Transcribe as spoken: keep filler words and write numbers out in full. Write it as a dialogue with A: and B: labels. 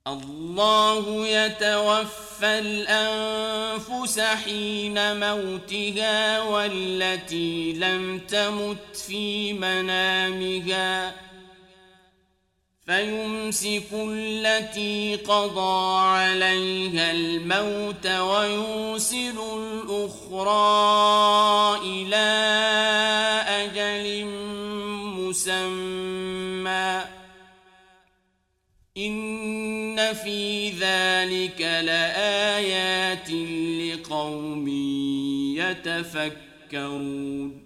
A: الله يتوفى الأنفس حين موتها والتي لم تمت في منامها فيمسك التي قضى عليها الموت ويرسل الأخرى إلى أجل مسمى إن في ذلك لآيات لقوم يتفكرون